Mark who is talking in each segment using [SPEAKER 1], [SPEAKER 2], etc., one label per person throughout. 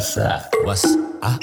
[SPEAKER 1] What's up?
[SPEAKER 2] What's up?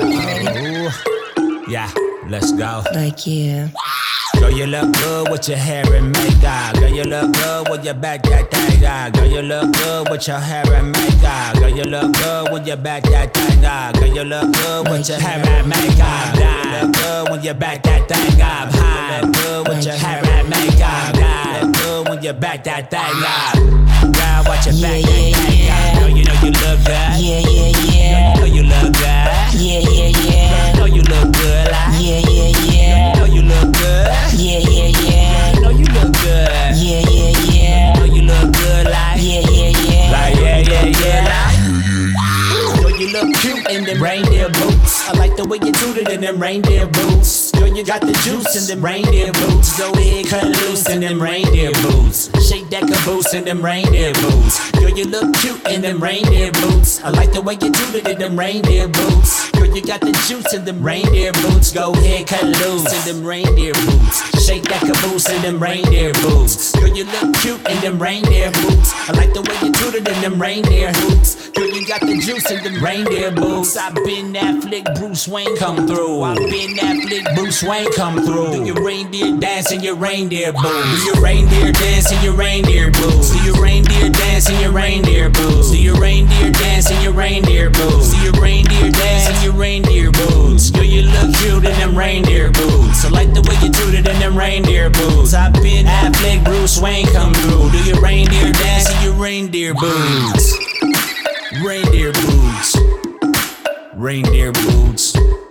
[SPEAKER 2] Yeah, let's go.
[SPEAKER 3] Like, yeah.
[SPEAKER 2] Girl, you look good with your hair and makeup. Girl, you look good with your back that thing up. Girl, you look good with your hair and makeup. Girl, you look good with your back that thing up. Girl, you look good with your hair and makeup. Girl, you look good when you back that thing up. High, good with your hair and makeup. Girl, look good when you back that thing up. Girl, watch your back that thing up. Girl, you know you look good.
[SPEAKER 3] Yeah, yeah, yeah.
[SPEAKER 2] Girl, you know you look good.
[SPEAKER 3] Yeah, yeah, yeah.
[SPEAKER 2] Know you look good. Like.
[SPEAKER 3] Yeah, yeah, yeah.
[SPEAKER 2] Know you look good.
[SPEAKER 3] Yeah, yeah, yeah.
[SPEAKER 2] Know you look good.
[SPEAKER 3] Yeah, yeah, yeah.
[SPEAKER 2] Know you look good. Like.
[SPEAKER 3] Yeah, yeah, yeah.
[SPEAKER 2] Like yeah, yeah, yeah. Like. Know you look cute in them reindeer boots. I like the way you do it in them reindeer boots. Girl, you got the juice in them reindeer boots. Go big, cut loose in them reindeer boots. Shake that caboose in them reindeer boots. Girl, you look cute in them reindeer boots. I like the way you do it in them reindeer boots. Girl, you got the juice in them reindeer boots. Go ahead, cut loose in them reindeer boots. Shake that caboose in them reindeer boots. Girl, you look cute in them reindeer boots. I like the way you do it in them reindeer boots. Girl, you got the juice in them reindeer boots. I've been that flick, Bruce Wayne come through. I've been that flick, Bruce Wayne come through. Do your reindeer dance in your reindeer boots? Do your reindeer dance in your reindeer boots? Do your reindeer dance in your reindeer boots? Do your reindeer dance in your reindeer boots? Do your reindeer dance in your reindeer boots? Girl, you look cute in them reindeer boots. I like the way you do it in them reindeer boots. I've been that flick, Bruce Wayne come through. Do your reindeer dance in your reindeer boots? Reindeer boots. Reindeer boots.